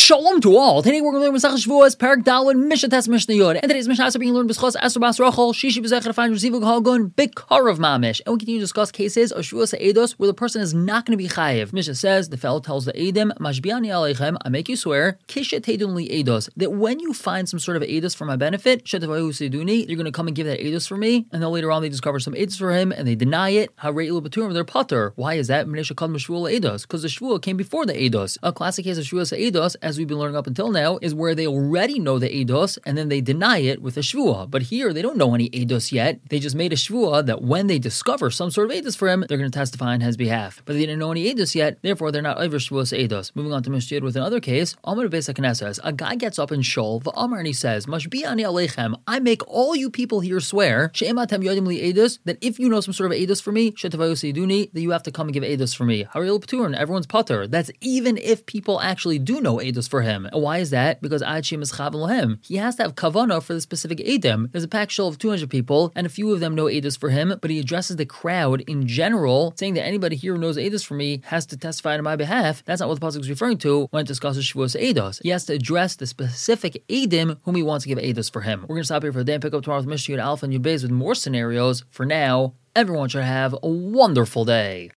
Shalom to all. Today we're going to learn Masechah Shavuos, Perek Daled, Mishnah Tes Mishnah Yod. And today's Mishnah is being learned B'schos Esther Bas Rachel, Shishi B'zechah Refain Resivu Hagun, Bikarav Mamish. And we continue to discuss cases of Shavuos Eidos where the person is not going to be chayiv. Mishnah says the fellow tells the Eidim, Mashbiani Aleichem, I make you swear, Kishet Teidun Li Eidos, that when you find some sort of Eidos for my benefit, Shetavayu Seduni, you're going to come and give that Eidos for me. And then later on they discover some Eidos for him and they deny it. Harei Baturim, they're putter. Why is that? Because the Shavuot came before the Eidos. A classic case of Shavuos Eidos, as we've been learning up until now, is where they already know the Eidos and then they deny it with a Shvuah. But here they don't know any Eidos yet. They just made a Shvuah that when they discover some sort of Eidos for him, they're going to testify on his behalf. But they didn't know any Eidos yet, therefore they're not over Shavuos Eidos. Moving on to Mishnah with another case, Amar Beis HaKnesses says, a guy gets up in Shul, V'amar, and he says, Mashbi ani aleichem, I make all you people here swear, she'ematem yodim li Eidos, that if you know some sort of Eidos for me, shetavayu seiduni, that you have to come and give Eidos for me. Haril P'turin, everyone's putter. That's even if people actually do know Eidos for him. And why is that? Because Ad Shem is Chav Lohem. He has to have Kavanah for the specific Eidim. There's a packed shul of 200 people, and a few of them know Eidos for him, but he addresses the crowd in general, saying that anybody here who knows Eidos for me has to testify on my behalf. That's not what the pasuk is referring to when it discusses Shavuos Eidos. He has to address the specific Eidim whom he wants to give Eidos for him. We're going to stop here for the day and pick up tomorrow with Mishnah Alpha and Yud Beis with more scenarios. For now, everyone should have a wonderful day.